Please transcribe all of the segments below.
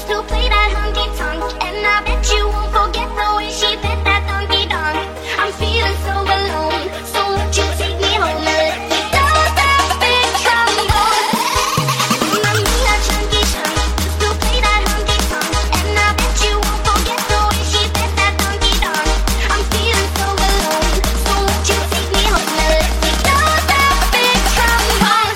still play that honky tonk, and I bet you won't forget the way she bit that donkey donk. I'm feeling so alone, so won't you take me home and let me go that big trombone? Mamma mia, chunky chunk, you still play that honky tonk, and I bet you won't forget the way she bit that donkey donk. I'm feeling so alone, so won't you take me home and let me go that big trombone?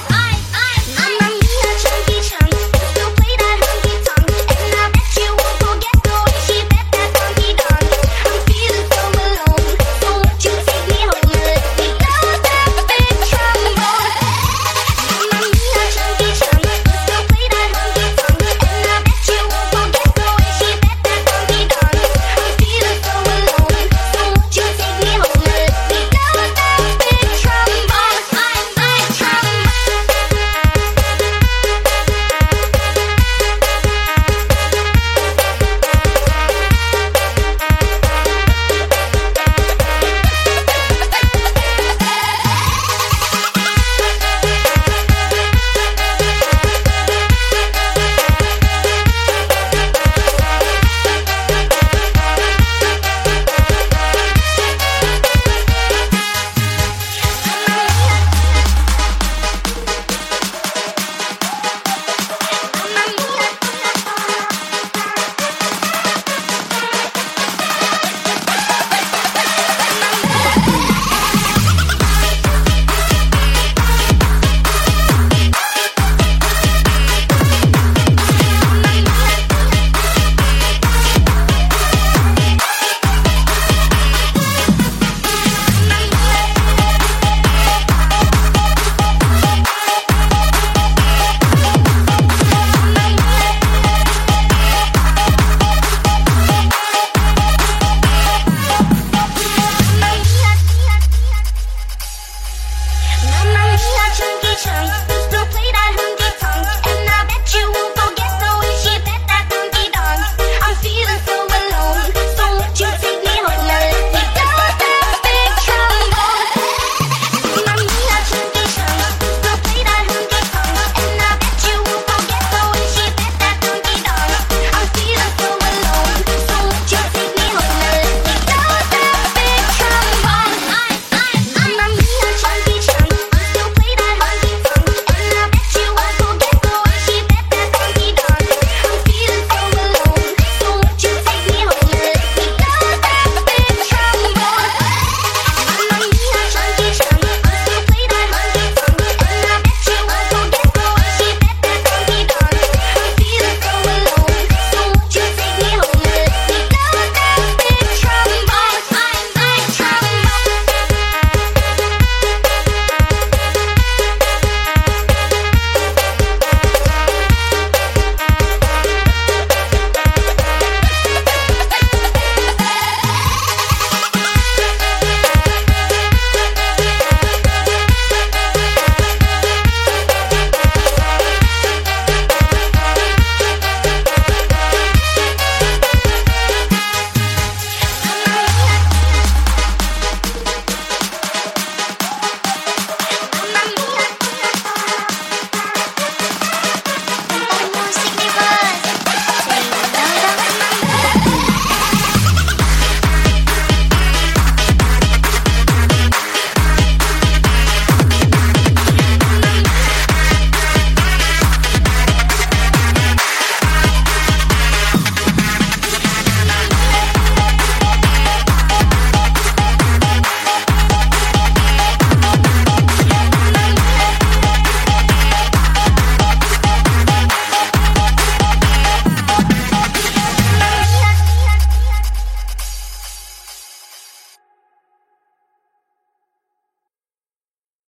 Mamma mia, chunky chunk, you still play that honky tonk, and I bet you won't forget the way she bit that donkey donk. I'm feeling so alone, so won't you take me home and let me go that big trombone? Mamma mia, chunky chunk, you still play that honky tonk, and I bet you won't forget the way she bit that donkey donk. I'm feeling so alone, so won't you take me home and let me go that big trombone? Mamma mia, chunky chunk.